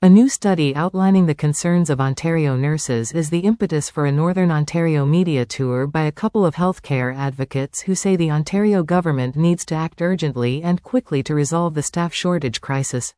A new study outlining the concerns of Ontario nurses is the impetus for a Northern Ontario media tour by a couple of healthcare advocates who say the Ontario government needs to act urgently and quickly to resolve the staff shortage crisis.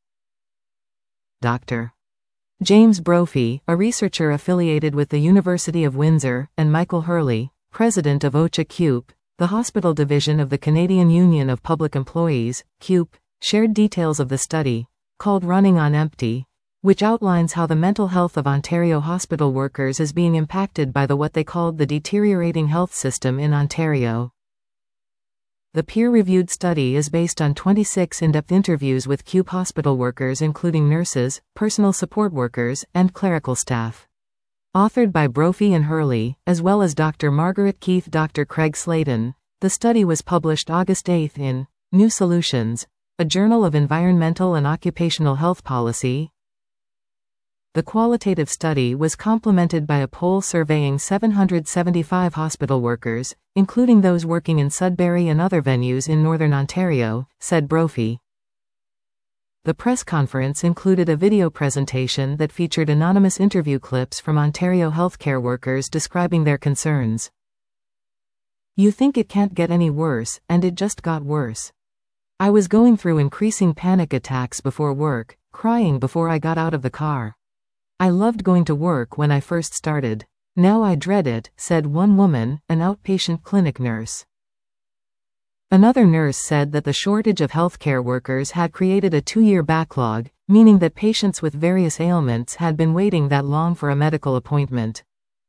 Dr. James Brophy, a researcher affiliated with the University of Windsor, and Michael Hurley, president of OCHA CUPE, the hospital division of the Canadian Union of Public Employees, CUPE, shared details of the study, called Running on Empty, which outlines how the mental health of Ontario hospital workers is being impacted by what they called the deteriorating health system in Ontario. The peer-reviewed study is based on 26 in-depth interviews with CUPE hospital workers including nurses, personal support workers, and clerical staff. Authored by Brophy and Hurley, as well as Dr. Margaret Keith, Dr. Craig Sladen, the study was published August 8 in New Solutions, a journal of environmental and occupational health policy. The qualitative study was complemented by a poll surveying 775 hospital workers, including those working in Sudbury and other venues in Northern Ontario, said Brophy. The press conference included a video presentation that featured anonymous interview clips from Ontario healthcare workers describing their concerns. "You think it can't get any worse, and it just got worse. I was going through increasing panic attacks before work, crying before I got out of the car. I loved going to work when I first started. Now I dread it," said one woman, an outpatient clinic nurse. Another nurse said that the shortage of healthcare workers had created a 2-year backlog, meaning that patients with various ailments had been waiting that long for a medical appointment.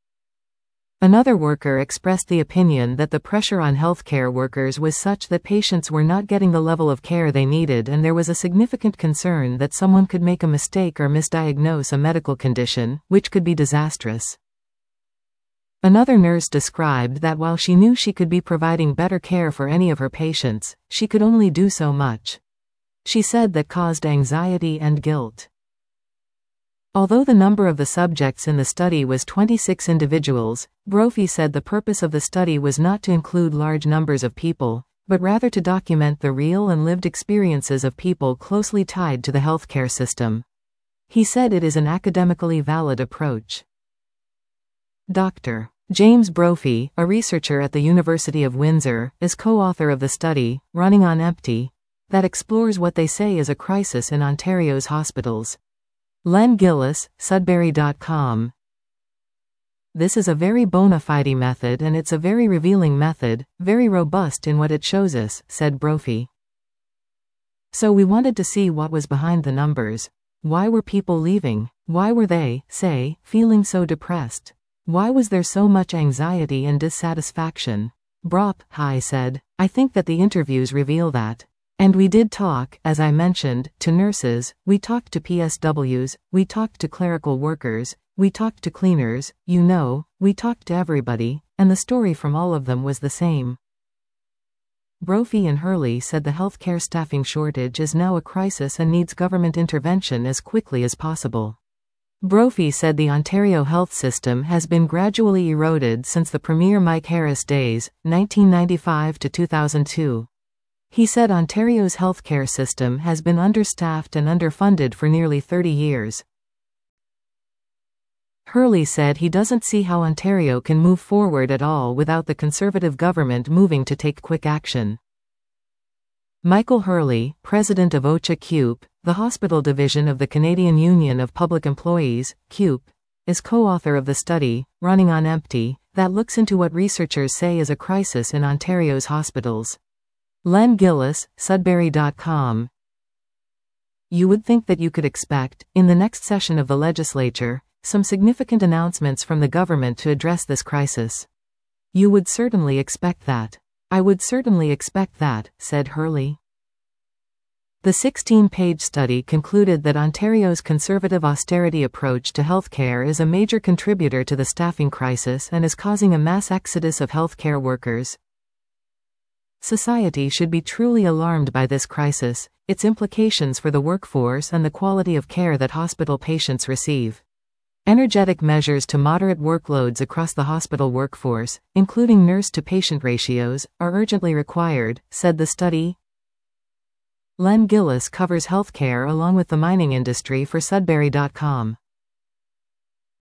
Another worker expressed the opinion that the pressure on healthcare workers was such that patients were not getting the level of care they needed, and there was a significant concern that someone could make a mistake or misdiagnose a medical condition, which could be disastrous. Another nurse described that while she knew she could be providing better care for any of her patients, she could only do so much. She said that caused anxiety and guilt. Although the number of the subjects in the study was 26 individuals, Brophy said the purpose of the study was not to include large numbers of people, but rather to document the real and lived experiences of people closely tied to the healthcare system. He said it is an academically valid approach. Dr. James Brophy, a researcher at the University of Windsor, is co-author of the study, Running on Empty, that explores what they say is a crisis in Ontario's hospitals. Len Gillis, Sudbury.com. "This is a very bona fide method, and it's a very revealing method, very robust in what it shows us," said Brophy. "So we wanted to see what was behind the numbers. Why were people leaving? Why were they, say, feeling so depressed? Why was there so much anxiety and dissatisfaction?" Brophy said, "I think that the interviews reveal that. And we did talk, as I mentioned, to nurses, we talked to PSWs, we talked to clerical workers, we talked to cleaners, we talked to everybody, and the story from all of them was the same." Brophy and Hurley said the healthcare staffing shortage is now a crisis and needs government intervention as quickly as possible. Brophy said the Ontario health system has been gradually eroded since the Premier Mike Harris days, 1995 to 2002. He said Ontario's healthcare system has been understaffed and underfunded for nearly 30 years. Hurley said he doesn't see how Ontario can move forward at all without the Conservative government moving to take quick action. Michael Hurley, president of OCHA CUPE, the hospital division of the Canadian Union of Public Employees, CUPE, is co-author of the study, Running on Empty, that looks into what researchers say is a crisis in Ontario's hospitals. Len Gillis, Sudbury.com. "You would think that you could expect, in the next session of the legislature, some significant announcements from the government to address this crisis. You would certainly expect that. I would certainly expect that," said Hurley. The 16-page study concluded that Ontario's conservative austerity approach to healthcare is a major contributor to the staffing crisis and is causing a mass exodus of healthcare workers. Society should be truly alarmed by this crisis, its implications for the workforce and the quality of care that hospital patients receive. Energetic measures to moderate workloads across the hospital workforce, including nurse-to-patient ratios, are urgently required, said the study. Len Gillis covers healthcare along with the mining industry for Sudbury.com.